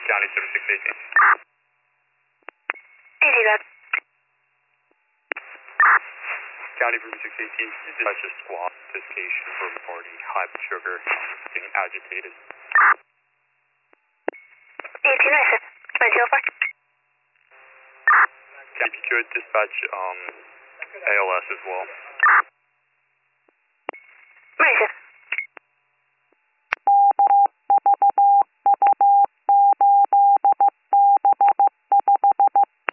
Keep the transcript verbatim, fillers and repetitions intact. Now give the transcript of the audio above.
County seventy-six eighteen. Easy, that. County seventy-six eighteen, can you dispatch a squad investigation for reporting high blood sugar, getting agitated? eighteen, I said. Can I tell for? If you could dispatch um, A L S as well.